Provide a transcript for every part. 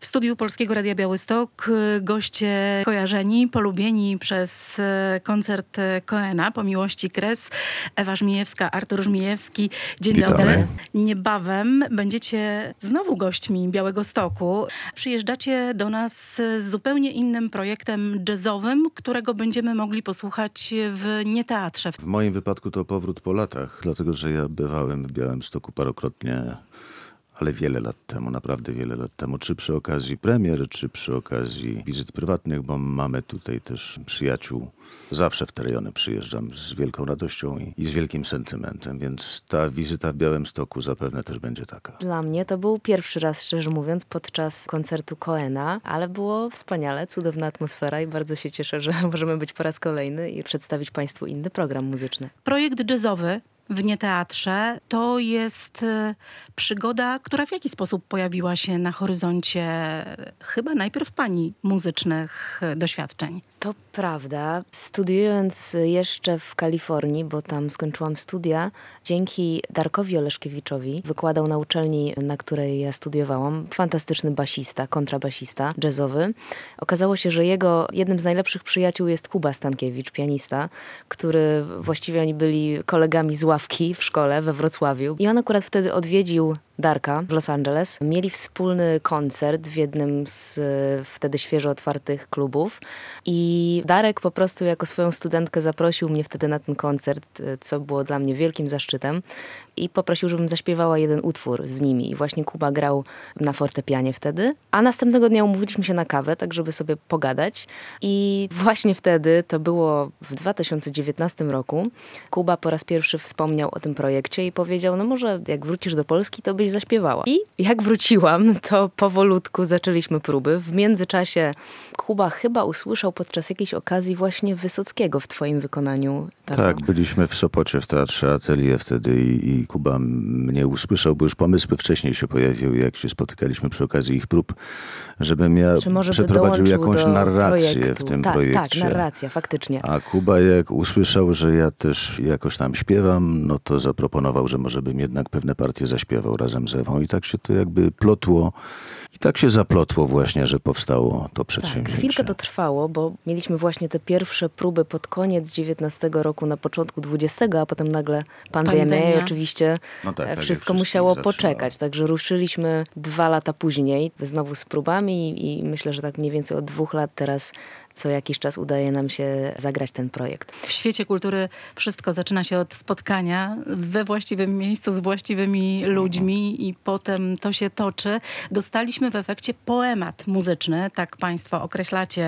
W studiu Polskiego Radia Białystok goście kojarzeni, polubieni przez koncert Cohena Po miłości kres. Ewa Żmijewska, Artur Żmijewski. Dzień dobry. Niebawem będziecie znowu gośćmi Białegostoku. Przyjeżdżacie do nas z zupełnie innym projektem jazzowym, którego będziemy mogli posłuchać w Nieteatrze. W moim wypadku to powrót po latach, dlatego że ja bywałem w Białymstoku parokrotnie, ale wiele lat temu, naprawdę wiele lat temu, czy przy okazji premier, czy przy okazji wizyt prywatnych, bo mamy tutaj też przyjaciół. Zawsze w te rejony przyjeżdżam z wielką radością i z wielkim sentymentem, więc ta wizyta w Białymstoku zapewne też będzie taka. Dla mnie to był pierwszy raz, szczerze mówiąc, podczas koncertu Cohena, ale było wspaniale, cudowna atmosfera i bardzo się cieszę, że możemy być po raz kolejny i przedstawić Państwu inny program muzyczny. Projekt jazzowy w Nieteatrze to jest przygoda, która w jaki sposób pojawiła się na horyzoncie chyba najpierw pani muzycznych doświadczeń? To prawda. Studiując jeszcze w Kalifornii, bo tam skończyłam studia, dzięki Darkowi Oleszkiewiczowi, wykładał na uczelni, na której ja studiowałam, fantastyczny basista, kontrabasista jazzowy. Okazało się, że jego jednym z najlepszych przyjaciół jest Kuba Stankiewicz, pianista, który właściwie oni byli kolegami z ławki w szkole we Wrocławiu. I on akurat wtedy odwiedził Darka w Los Angeles. Mieli wspólny koncert w jednym z wtedy świeżo otwartych klubów i Darek po prostu jako swoją studentkę zaprosił mnie wtedy na ten koncert, co było dla mnie wielkim zaszczytem i poprosił, żebym zaśpiewała jeden utwór z nimi. I właśnie Kuba grał na fortepianie wtedy, a następnego dnia umówiliśmy się na kawę, tak żeby sobie pogadać i właśnie wtedy, to było w 2019 roku, Kuba po raz pierwszy wspomniał o tym projekcie i powiedział, no może jak wrócisz do Polski, to byś zaśpiewała. I jak wróciłam, to powolutku zaczęliśmy próby. W międzyczasie Kuba chyba usłyszał podczas jakiejś okazji właśnie Wysockiego w twoim wykonaniu. Tak, byliśmy w Sopocie w Teatrze Atelier wtedy i Kuba mnie usłyszał, bo już pomysły wcześniej się pojawiły, jak się spotykaliśmy przy okazji ich prób, żebym ja przeprowadził jakąś narrację projektu. W tym projekcie. Tak, narracja, faktycznie. A Kuba jak usłyszał, że ja też jakoś tam śpiewam, no to zaproponował, że może bym jednak pewne partie zaśpiewał razem z Ewą i tak się to jakby plotło. I tak się zaplotło właśnie, że powstało to przedsięwzięcie. Tak, chwilkę to trwało, bo mieliśmy właśnie te pierwsze próby pod koniec 19 roku, na początku 20, a potem nagle pandemia. I oczywiście wszystko musiało poczekać. Także ruszyliśmy 2 lata później, znowu z próbami i myślę, że tak mniej więcej od 2 lat teraz co jakiś czas udaje nam się zagrać ten projekt. W świecie kultury wszystko zaczyna się od spotkania we właściwym miejscu z właściwymi ludźmi i potem to się toczy. Dostaliśmy w efekcie poemat muzyczny, tak państwo określacie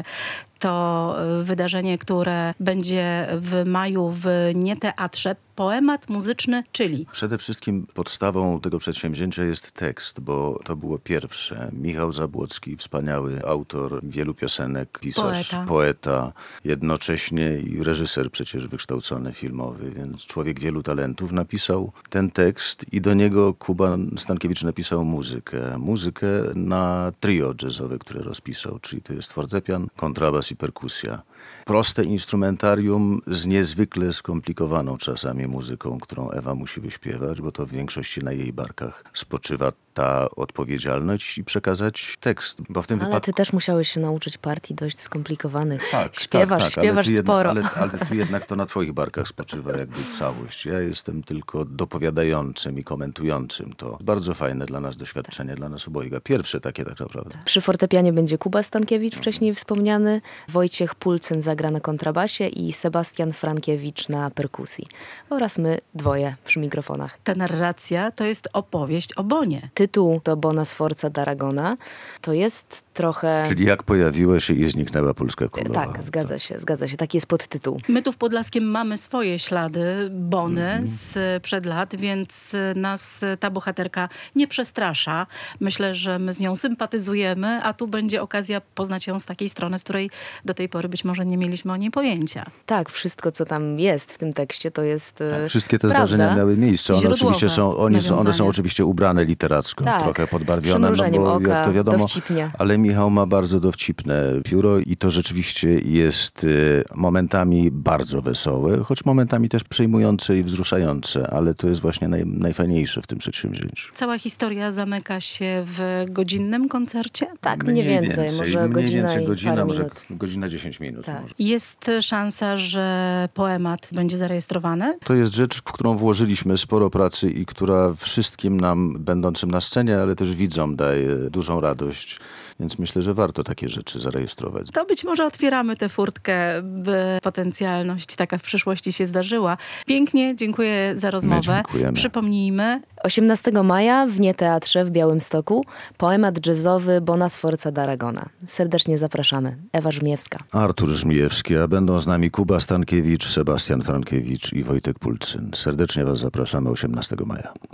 to wydarzenie, które będzie w maju w Nieteatrze. Poemat muzyczny, czyli? Przede wszystkim podstawą tego przedsięwzięcia jest tekst, bo to było pierwsze. Michał Zabłocki, wspaniały autor wielu piosenek, pisarz, poeta, jednocześnie i reżyser przecież wykształcony filmowy, więc człowiek wielu talentów, napisał ten tekst i do niego Kuba Stankiewicz napisał muzykę. Muzykę na trio jazzowe, które rozpisał, czyli to jest fortepian, kontrabas i perkusja. Proste instrumentarium z niezwykle skomplikowaną czasami muzyką, którą Ewa musi wyśpiewać, bo to w większości na jej barkach spoczywa ta odpowiedzialność i przekazać tekst. Bo w tym ale wypadku... ty też musiałeś się nauczyć partii dość skomplikowanych. Tak, śpiewasz sporo. Ale tu jednak to na twoich barkach spoczywa jakby całość. Ja jestem tylko dopowiadającym i komentującym. To bardzo fajne dla nas doświadczenie, dla nas obojga. Pierwsze takie tak naprawdę. Przy fortepianie będzie Kuba Stankiewicz, wcześniej wspomniany, Wojciech Pulcyn zagra na kontrabasie i Sebastian Frankiewicz na perkusji. Oraz my dwoje przy mikrofonach. Ta narracja to jest opowieść o Bonie. Tytuł to Bona Sforza d'Aragona. To jest trochę... Czyli jak pojawiła się i zniknęła Polska Królowa. Tak, zgadza się. Taki jest podtytuł. My tu w Podlaskiem mamy swoje ślady Bony sprzed lat, więc nas ta bohaterka nie przestrasza. Myślę, że my z nią sympatyzujemy, a tu będzie okazja poznać ją z takiej strony, z której do tej pory być może nie mieliśmy o niej pojęcia. Tak, wszystko co tam jest w tym tekście to jest tak, wszystkie te prawda? zdarzenia miały miejsce. One są oczywiście ubrane literacko nazwisko. Tak, trochę podbarwione, bo oka, jak to wiadomo, dowcipnie. Ale Michał ma bardzo dowcipne pióro i to rzeczywiście jest momentami bardzo wesołe, choć momentami też przejmujące i wzruszające, ale to jest właśnie najfajniejsze w tym przedsięwzięciu. Cała historia zamyka się w godzinnym koncercie? Tak, mniej więcej. Może godzina, może godzina 10 minut. Tak. Może. Jest szansa, że poemat będzie zarejestrowany? To jest rzecz, w którą włożyliśmy sporo pracy i która wszystkim nam, będącym na scenie, ale też widzom, daje dużą radość. Więc myślę, że warto takie rzeczy zarejestrować. To być może otwieramy tę furtkę, by potencjalność taka w przyszłości się zdarzyła. Pięknie, dziękuję za rozmowę. My dziękujemy. Przypomnijmy. 18 maja w Nieteatrze w Białymstoku poemat jazzowy Bona Sforza d'Aragona. Serdecznie zapraszamy. Ewa Żmijewska. Artur Żmijewski, a będą z nami Kuba Stankiewicz, Sebastian Frankiewicz i Wojtek Pulcyn. Serdecznie Was zapraszamy 18 maja.